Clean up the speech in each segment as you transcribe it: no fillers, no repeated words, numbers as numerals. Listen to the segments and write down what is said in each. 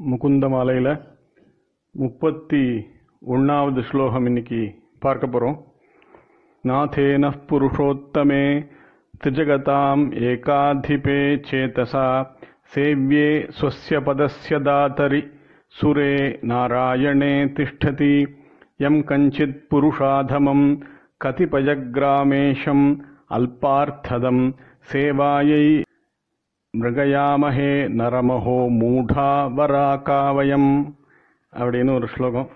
முகுந்த மாலையில் 31வது ஸ்லோகம் இன்னைக்கு பார்க்க போகிறோம். நாதேன புருஷோத்தமே திரிஜகதாம் ஏகாதிபே சேதசா சேவ்யே ஸ்வஸ்ய பதஸ்ய தாதரி சுரே நாராயணே திஷ்டதி யம் கஞ்சித் புருஷாதமம் கதிபயக்ராமேஷம் அல்பார்த்ததம் சேவாயை மிருகயாமஹே நரமஹோ மூடா வராகாவயம் அப்படின்னு ஒரு ஸ்லோகம்.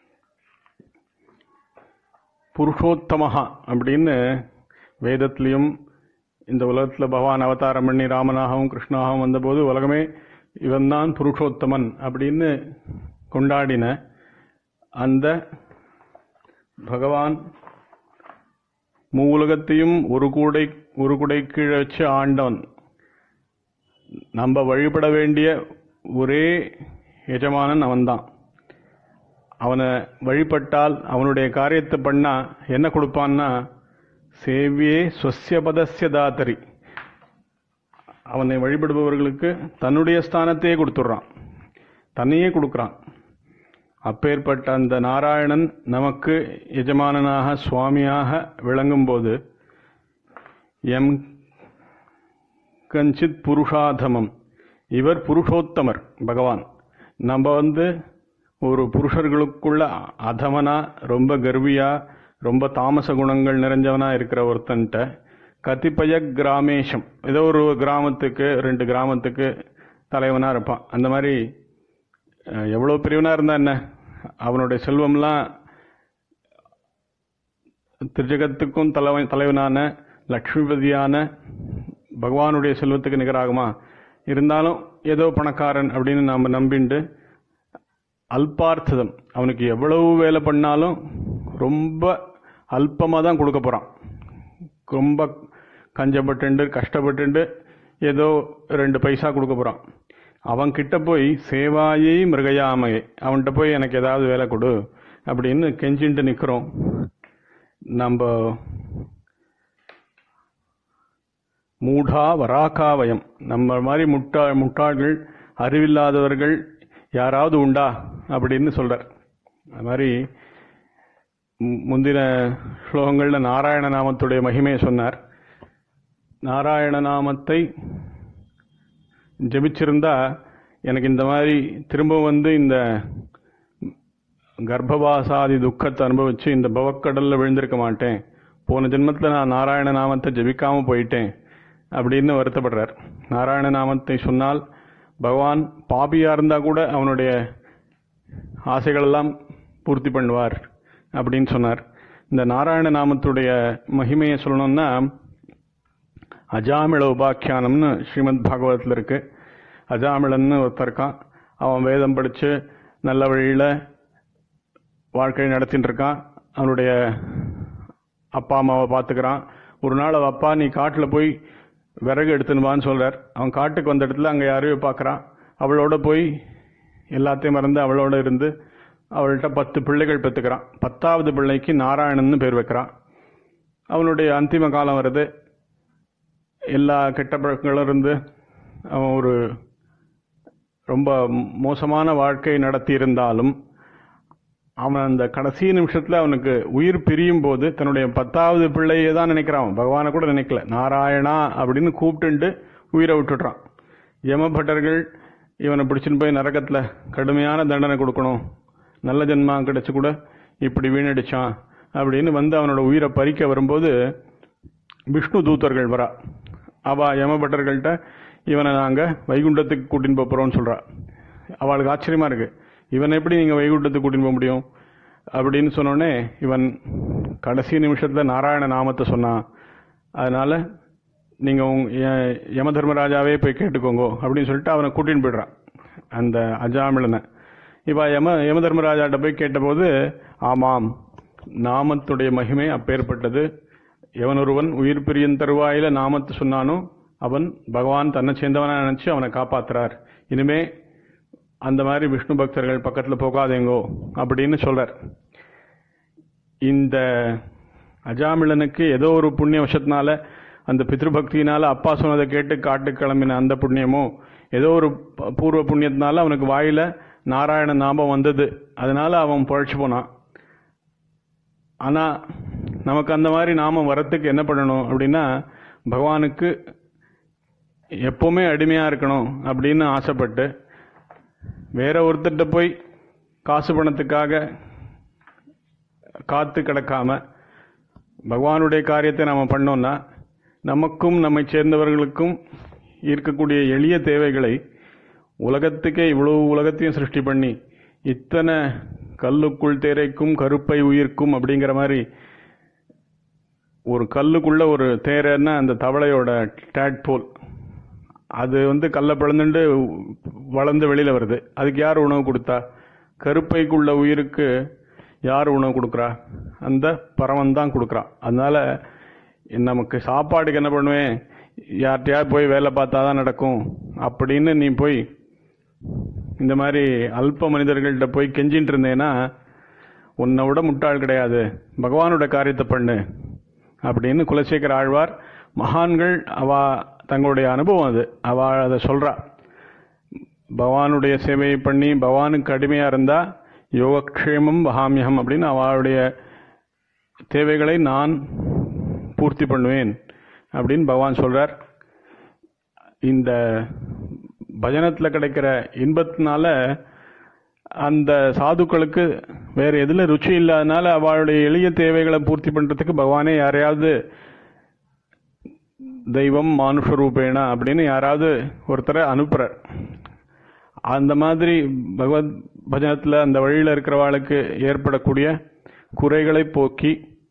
புருஷோத்தமஹா அப்படின்னு வேதத்திலையும் இந்த உலகத்தில் பகவான் அவதாரம் பண்ணி ராமனாகவும் கிருஷ்ணாகவும் வந்தபோது உலகமே இவன்தான் புருஷோத்தமன் அப்படின்னு கொண்டாடின அந்த பகவான் மூலகத்தையும் ஒரு குடை கீழே வச்சு ஆண்டவன். நம்ம வழிபட வேண்டிய ஒரே எஜமானன் அவன்தான். அவனை வழிபட்டால் அவனுடைய காரியத்தை பண்ணா என்ன கொடுப்பான்னா சேவியே ஸ்வஸ்ய பதஸ்ய தாத்தரி, அவனை வழிபடுபவர்களுக்கு தன்னுடைய ஸ்தானத்தையே கொடுத்துட்றான், தன்னையே கொடுக்குறான். அப்பேற்பட்ட அந்த நாராயணன் நமக்கு எஜமானனாக சுவாமியாக விளங்கும் போது எம் கஞ்சித் புருஷாதமம், இவர் புருஷோத்தமர் பகவான். நம்ம ஒரு புருஷர்களுக்குள்ள அதமனா, ரொம்ப கர்வியா, ரொம்ப தாமச குணங்கள் நிறைஞ்சவனா இருக்கிற ஒருத்தன்ட்ட கதிபய கிராமேஷம், ஏதோ ஒரு கிராமத்துக்கு 2 கிராமத்துக்கு தலைவனா இருப்பான். அந்த மாதிரி எவ்வளோ பெரியவனா இருந்தா என்ன, அவனுடைய செல்வம்லாம் திருஜகத்துக்கும் தலைவனான லக்ஷ்மிபதியான பகவானுடைய செல்வத்துக்கு நிகராகுமா? இருந்தாலும் ஏதோ பணக்காரன் அப்படின்னு நாம் நம்பிண்டு அல்பார்த்ததம், அவனுக்கு எவ்வளவு வேலை பண்ணாலும் ரொம்ப அல்பமாக தான் கொடுக்க போகிறான். ரொம்ப கஞ்சப்பட்டு கஷ்டப்பட்டு ஏதோ 2 பைசா கொடுக்க போகிறான். அவன்கிட்ட போய் சேவாயை மிருகயாமையை, அவன்கிட்ட போய் எனக்கு ஏதாவது வேலை கொடு அப்படின்னு கெஞ்சின்ட்டு நிற்கிறோம். நம்ம மூடா வராகாவயம், நம்ம மாதிரி முட்டாள்கள் அறிவில்லாதவர்கள் யாராவது உண்டா அப்படின்னு சொல்றார். அது மாதிரி முந்தின ஸ்லோகங்களில் நாராயண நாமத்துடைய மகிமையை சொன்னார். நாராயண நாமத்தை ஜபிச்சிருந்தா எனக்கு இந்த மாதிரி திரும்ப இந்த கர்ப்பவாசாதி துக்கத்தை அனுபவிச்சு இந்த பவக்கடல்ல விழுந்திருக்க மாட்டேன், போன ஜென்மத்தில் நான் நாராயண நாமத்தை ஜபிக்காம போயிட்டேன் அப்படின்னு வருத்தப்படுறார். நாராயண நாமத்தை சொன்னால் பகவான் பாபியா இருந்தா கூட அவனுடைய ஆசைகளெல்லாம் பூர்த்தி பண்ணுவார் அப்படின்னு சொன்னார். இந்த நாராயண நாமத்துடைய மகிமையை சொல்லணும்னா அஜாமிள உபாக்கியானம்னு ஸ்ரீமத் பாகவதத்தில் இருக்கு. அஜாமிளன்னு ஒருத்தர் இருக்கான். அவன் வேதம் படிச்சு நல்ல வழியில் வாழ்க்கை நடத்தின்னு இருக்கான். அவனுடைய அப்பா அம்மாவை பார்த்துக்கிறான். ஒரு நாள் அவள் அப்பா நீ காட்டில் போய் விறகு எடுத்துன்னுவான்னு சொல்றார். அவன் காட்டுக்கு வந்த இடத்துல அங்கே யாரையோ பார்க்குறான். அவளோட போய் எல்லாத்தையும் மறந்து அவளோட இருந்து அவள்கிட்ட 10 பிள்ளைகள் பெற்றுக்கிறான். 10வது பிள்ளைக்கு நாராயணன்னு பேர் வைக்கிறான். அவனுடைய அந்திம காலம் வருது. எல்லா கெட்ட பழக்கங்களும் இருந்து அவன் ஒரு ரொம்ப மோசமான வாழ்க்கை நடத்தி இருந்தாலும் அவன் அந்த கடைசி நிமிஷத்துல அவனுக்கு உயிர் பிரியும் போது தன்னுடைய 10வது பிள்ளையை தான் நினைக்கிறான், பகவானை கூட நினைக்கல. நாராயணா அப்படின்னு கூப்பிட்டு உயிரை விட்டுடுறான். யமபட்டர்கள் இவனை பிடிச்சின்னு போய் நரகத்துல கடுமையான தண்டனை கொடுக்கணும், நல்ல ஜென்மா கிடைச்சு கூட இப்படி வீணடிச்சான் அப்படின்னு அவனோட உயிரை பறிக்க வரும்போது விஷ்ணு தூதர்கள் வரா. அவ யமபட்டர்கள்ட்ட இவனை நாங்க வைகுண்டத்துக்கு கூட்டின்னு போறோம்னு சொல்றா. அவளுக்கு ஆச்சரியமா இருக்கு, இவன் எப்படி நீங்க வைகுண்டத்துக்கு கூட்டின்னு போக முடியும் அப்படின்னு சொன்னோடனே இவன் கடைசி நிமிஷத்துல நாராயண நாமத்தை சொன்னான். அதனால நீங்க யம தர்மராஜாவே போய் கேட்டுக்கோங்க அப்படின்னு சொல்லிட்டு அவனை கூட்டின்னு போயிடுறான் அந்த அஜாமிளனை. இவ யம தர்மராஜாட்ட போய் கேட்டபோது ஆமாம், நாமத்துடைய மகிமை அப்பேற்பட்டது. எவனொருவன் உயிர் பிரியும் தருவாயில நாமத்தை சொன்னானோ அவன் பகவான் தன்னை சேர்ந்தவனா நினைச்சு அவனை காப்பாத்துறார். இனிமே அந்த மாதிரி விஷ்ணு பக்தர்கள் பக்கத்தில் போகாதேங்கோ அப்படின்னு சொல்றார். இந்த அஜாமிளனுக்கு ஏதோ ஒரு புண்ணிய வசத்தினால, அந்த பித்ருபக்தியினால அப்பா சொன்னதை கேட்டு காட்டு கிளம்பின அந்த புண்ணியமோ ஏதோ ஒரு பூர்வ புண்ணியத்தினால அவனுக்கு வாயில நாராயண நாமம் வந்தது, அதனால அவன் பழச்சு போனான். ஆனால் நமக்கு அந்த மாதிரி நாமம் வரத்துக்கு என்ன பண்ணணும் அப்படின்னா, பகவானுக்கு எப்போவுமே அடிமையாக இருக்கணும் அப்படின்னு ஆசைப்பட்டு வேற ஒருத்தர்கிட்ட போய் காசு பணத்துக்காக காத்து கிடக்காம பகவானுடைய காரியத்தை நாம் பண்ணோம்னா நமக்கும் நம்மை சேர்ந்தவர்களுக்கும் இருக்கக்கூடிய எளிய தேவைகளை உலகத்துக்கே இவ்வளவு உலகத்தையும் சிருஷ்டி பண்ணி இத்தனை கல்லுக்குள் தேரைக்கும் கருப்பை உயிர்க்கும் அப்படிங்கிற மாதிரி ஒரு கல்லுக்குள்ள ஒரு தேரைன்னா அந்த தவளையோட டேட்போல் அது கல்லை பிளந்துண்டு வளர்ந்து வெளியில வருது. அதுக்கு யார் உணவு கொடுத்தா? கருப்பைக்குள்ள உயிருக்கு யார் உணவு கொடுக்குறா? அந்த பரமன் தான் கொடுக்குறான். அதனால நமக்கு சாப்பாடுக்கு என்ன பண்ணுவேன், யார்கிட்டயாவது போய் வேலை பார்த்தா தான் நடக்கும் அப்படின்னு நீ போய் இந்த மாதிரி அல்ப மனிதர்கள்ட்ட போய் கெஞ்சின்னு இருந்தேன்னா உன்னை விட முட்டாள் கிடையாது, பகவானோட காரியத்தை பண்ணு அப்படின்னு குலசேகர ஆழ்வார் மகான்கள் தங்களுடைய அனுபவம் அது அதை சொல்றா. பகவானுடைய சேவையை பண்ணி பகவானுக்கு அடிமையா இருந்தா யோகக்ஷேமம் வகாமியம் அப்படின்னு அவளுடைய தேவைகளை நான் பூர்த்தி பண்ணுவேன் அப்படின்னு பகவான் சொல்றார். இந்த பஜனத்தில் கிடைக்கிற இன்பத்தினால அந்த சாதுக்களுக்கு வேற எதுல ருச்சி இல்லாதனால அவளுடைய எளிய தேவைகளை பூர்த்தி பண்றதுக்கு பகவானே யாரையாவது தெய்வம் மானுஷ ரூபேணா அப்படின்னு யாராவது ஒருத்தரை அனுப்புறார். அந்த மாதிரி பகவத் பஜனத்தில் அந்த வழியில் இருக்கிறவாளுக்கு ஏற்படக்கூடிய குறைகளை போக்கி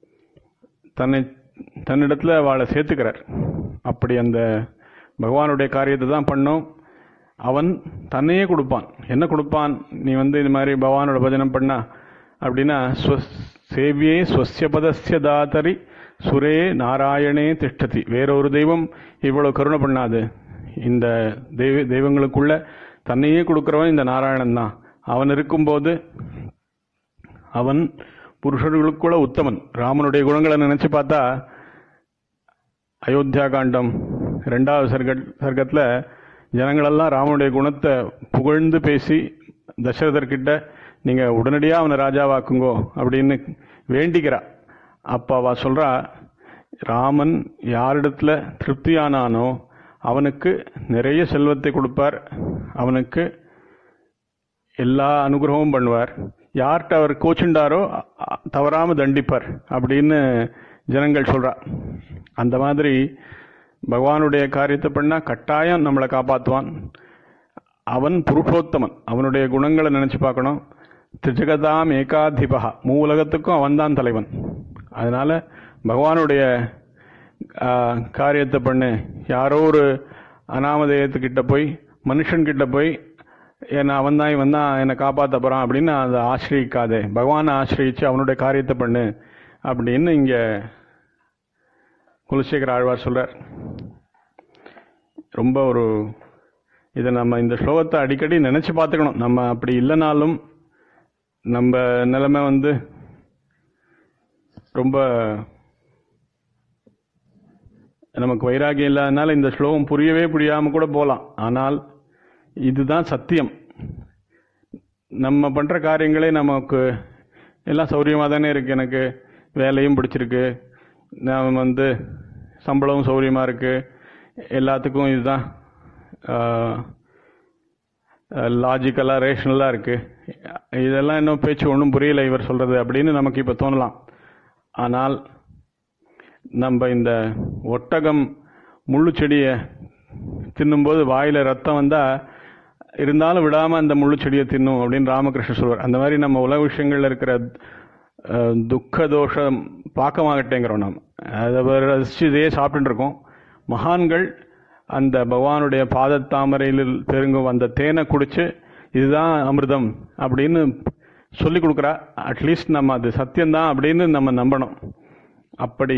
தன்னிடத்தில் அவளை சேர்த்துக்கிறார். அப்படி அந்த பகவானுடைய காரியத்தை தான் பண்ணோம். அவன் தன்னையே கொடுப்பான். என்ன கொடுப்பான்? நீ இந்த மாதிரி பகவானோட பஜனம் பண்ணா அப்படின்னா சேவியே ஸ்வஸ்ய பதஸ்ய தாத்தரி சுரே நாராயணே திஷ்டதி. வேறொரு தெய்வம் இவ்வளவு கருணை பண்ணாது. இந்த தெய்வங்களுக்குள்ள தன்னையே கொடுக்கிறவன் இந்த நாராயணன் தான். அவன் இருக்கும்போது அவன் புருஷர்களுக்குள்ள உத்தமன். ராமனுடைய குணங்களை நினைச்சு பார்த்தா அயோத்தியா காண்டம் 2வது சர்க்கத்தில் ஜனங்களெல்லாம் ராமனுடைய குணத்தை புகழ்ந்து பேசி தசரதர்கிட்ட நீங்க உடனடியாக அவனை ராஜாவாக்குங்கோ அப்படின்னு வேண்டிக்கிறா. அப்ப அவ சொல்றா, ராமன் யாரிடத்துல திருப்தியானானோ அவனுக்கு நிறைய செல்வத்தை கொடுப்பார், அவனுக்கு எல்லா அனுகிரகமும் பண்ணுவார், யார்கிட்ட அவர் கோச்சுண்டாரோ தவறாம தண்டிப்பார் அப்படின்னு ஜனங்கள் சொல்றா. அந்த மாதிரி பகவானுடைய காரியத்தை பண்ணா கட்டாயம் நம்மளை காப்பாற்றுவான். அவன் புருஷோத்தமன். அவனுடைய குணங்களை நினைச்சு பார்க்கணும். திரிஜகதாம் ஏகாதிபா, மூலகத்துக்கும் அவன்தான் தலைவன். அதனால பகவானுடைய காரியத்தை பண்ணு. யாரோ ஒரு அனாமதேயத்துக்கிட்ட போய் மனுஷன்கிட்ட போய் அவன் தான் இவன் தான் என்னை காப்பாற்ற போறான் அப்படின்னு அதை ஆசிரியிக்காதே, பகவானை ஆசிரியிச்சு அவனுடைய காரியத்தை பண்ணு அப்படின்னு இங்க குலசேகர ஆழ்வார் சொல்றார். ரொம்ப இதை நம்ம இந்த ஸ்லோகத்தை அடிக்கடி நினைச்சு பார்த்துக்கணும். நம்ம அப்படி இல்லைனாலும் நம்ம நிலைமை ரொம்ப நமக்கு வைராகியம் இல்லாதனால இந்த ஸ்லோகம் புரியாம கூட போகலாம். ஆனால் இதுதான் சத்தியம். நம்ம பண்ற காரியங்களே நமக்கு எல்லாம் சௌரியமாக தானே இருக்கு. எனக்கு வேலையும் பிடிச்சிருக்கு, நான் சம்பளமும் சௌரியமா இருக்கு, எல்லாத்துக்கும் இதுதான் லாஜிக்கலா ரேஷனலா இருக்கு. இதெல்லாம் இன்னும் பேச்சு ஒன்றும் புரியல இவர் சொல்றது அப்படின்னு நமக்கு இப்ப தோணலாம். ஆனால் நம்ம இந்த ஒட்டகம் முள்ளு செடியை தின்னும்போது வாயில ரத்தம் வந்தா இருந்தாலும் விடாம அந்த முள்ளு செடியை தின்னும் அப்படின்னு ராமகிருஷ்ணர் சொல்வார். அந்த மாதிரி நம்ம உலக விஷயங்கள்ல இருக்கிற துக்க தோஷம் பார்க்க மாட்டேங்கிறோம். நம்ம அதை ரசிச்சு இதையே சாப்பிட்டு இருக்கோம். மகான்கள் அந்த பகவானுடைய பாதத்தாமரையில் பெருங்கும் அந்த தேனை குடிச்சு இதுதான் அமிர்தம் அப்படின்னு சொல்லி கொடுக்குறா. அட்லீஸ்ட் நம்ம அது சத்தியம்தான் அப்படின்னு நம்ம நம்பணும். அப்படி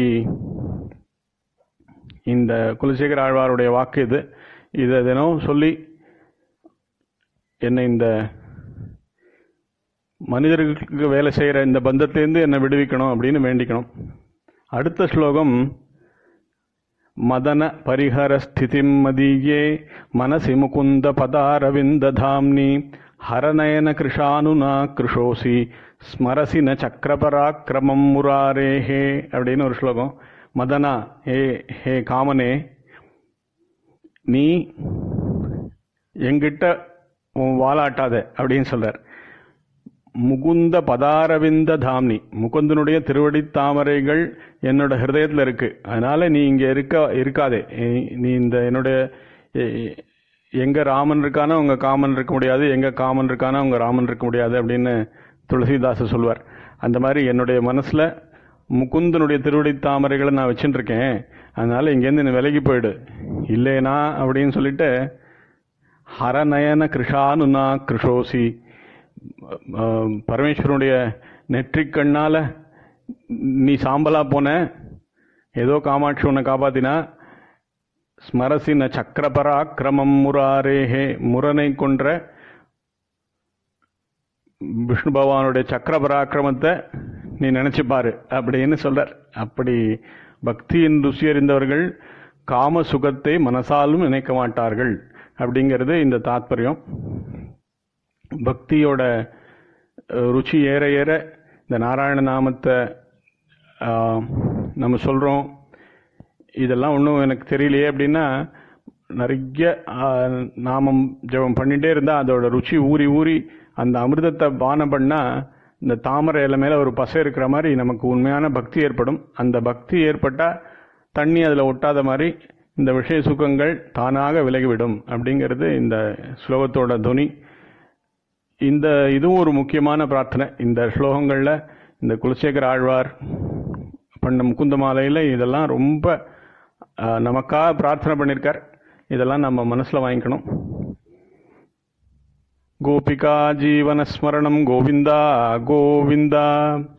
இந்த குலசேகர ஆழ்வாருடைய வாக்கு இதை தினம் சொல்லி என்னை இந்த மனிதர்களுக்கு வேலை செய்கிற இந்த பந்தத்திலேருந்து என்னை விடுவிக்கணும் அப்படின்னு வேண்டிக்கணும். அடுத்த ஸ்லோகம் மதன பரிஹர ஸ்திதிம் மதீயே மனசி முகுந்த பதாரவிந்த தாம்னி ஹரநயன கிருஷானுனா கிருஷோசி ஸ்மரசி ந சக்கரபராக்கிரமம் முராரேஹே அப்படின்னு ஒரு ஸ்லோகம். மதனா, ஹே காமனே, நீ எங்கிட்ட வாலாட்டாத அப்படின்னு சொல்றார். முகுந்த பதாரவிந்த தாம்னி, முகுந்தனுடைய திருவடி தாமரைகள் என்னோட ஹிருதயத்தில் இருக்கு, அதனால நீ இங்க இருக்காதே. நீ இந்த என்னுடைய எங்க ராமன் இருக்கானோ உங்க காமன் இருக்க முடியாது, எங்க காமன் இருக்கானோ உங்க ராமன் இருக்க முடியாது அப்படின்னு துளசிதாசர் சொல்வார். அந்த மாதிரி என்னுடைய மனசுல முகுந்தனுடைய திருவடி தாமரைகளை நான் வச்சுட்டு இருக்கேன், அதனால இங்கேருந்து நீ விலகி போயிடு இல்லைனா அப்படின்னு சொல்லிட்டு ஹரநயன கிருஷானுனா கிருஷோசி, பரமேஸ்வரனுடைய நெற்றிக்கண்ணால நீ சாம்பலா போன, ஏதோ காமாட்சி உன்னை காப்பாத்தினா. ஸ்மரசி ந சக்கரபராக்கிரமம் முராரேஹே, முரனை கொன்ற விஷ்ணு பகவானுடைய சக்கரபராக்கிரமத்தை நீ நினைச்சு பாரு அப்படின்னு சொல்றார். அப்படி பக்தியின் ருசி அறிந்தவர்கள் காம சுகத்தை மனசாலும் நினைக்க மாட்டார்கள் அப்படிங்கிறது இந்த தாத்பரியம். பக்தியோட ருச்சி ஏற ஏற இந்த நாராயண நாமத்தை நம்ம சொல்றோம், இதெல்லாம் ஒன்றும் எனக்கு தெரியலையே அப்படின்னா நிறைய நாமம் ஜபம் பண்ணிட்டே இருந்தா அதோட ருச்சி ஊறி ஊறி அந்த அமிர்தத்தை பானம் பண்ணா இந்த தாமரை இலை மேல ஒரு பசை இருக்கிற மாதிரி நமக்கு உண்மையான பக்தி ஏற்படும். அந்த பக்தி ஏற்பட்டா தண்ணி அதில் ஒட்டாத மாதிரி இந்த விஷய சுகங்கள் தானாக விலகிவிடும் அப்படிங்கிறது இந்த ஸ்லோகத்தோட துணி. இதுவும் ஒரு முக்கியமான பிரார்த்தனை. இந்த ஸ்லோகங்கள்ல இந்த குலசேகர ஆழ்வார் பண்ண முகுந்த மாலையில இதெல்லாம் ரொம்ப நமக்காக பிரார்த்தனை பண்ணியிருக்கார். இதெல்லாம் நம்ம மனசுல வாங்கிக்கணும். கோபிகா ஜீவன ஸ்மரணம் கோவிந்தா கோவிந்தா.